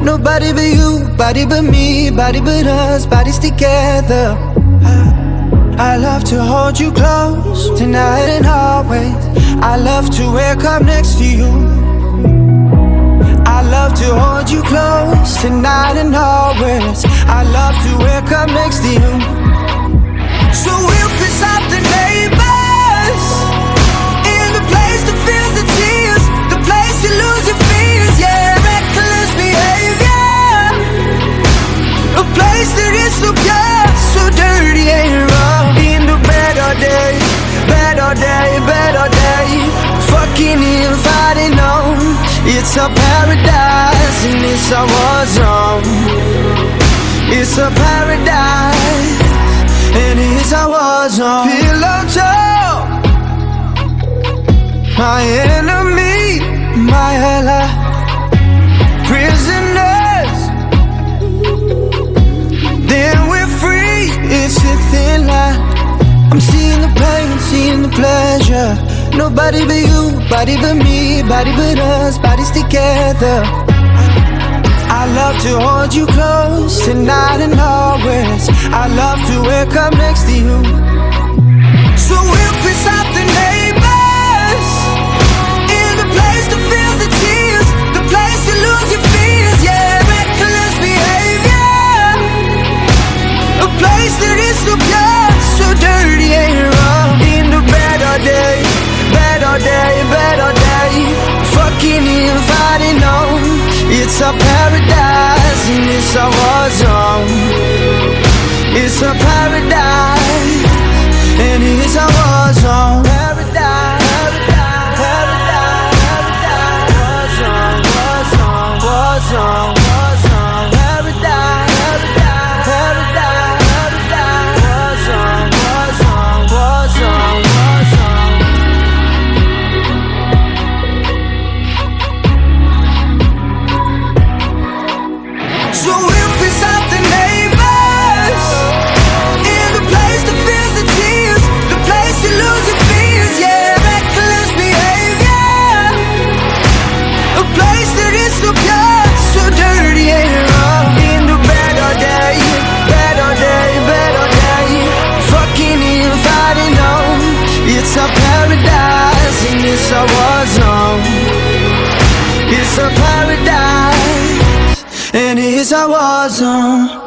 Nobody but you, body but me, body but us, bodies together. I love to hold you close, tonight and always. I love to wake up next to you. I love to hold you close, tonight and always. I love to wake up next to you. So we'll piss off the neighbors, in the place that feels the tears, the place you lose your fears, yeah, reckless behavior. A place that is so pure, so dirty and raw. In the better day, better day, better day. Fucking in, fighting on. It's a paradise and it's a war zone. It's a paradise and it's a war zone. Pillow talk, my enemy, my ally. Prisoners, then we're free. It's a thin line. I'm seeing the pain, seeing the pleasure. Nobody but you, body but me, body but us, bodies together. I love to hold you close, tonight and always. I love to wake up next to you. So we'll piss off the neighbors, in the place that feels the tears, the place you lose your fears, yeah, reckless behavior. A place that is so pure, so dirty and raw. In the better day, better day, better day. Fucking in, fighting on. It's a paradise and it's a war zone. It's a paradise and it's a war zone. Paradise, paradise, paradise, war zone, war zone, war zone, war zone. Paradise, paradise, paradise, war zone, war zone, war zone, war zone. So we'll piss off the neighbors, in the place that feels the tears, the place you lose your fears, yeah, reckless behavior. A place that is so pure, so dirty and raw. In the better day, better day, better day. Fucking in, fighting on. It's a paradise and it's a war zone. It's a paradise and it's a war zone.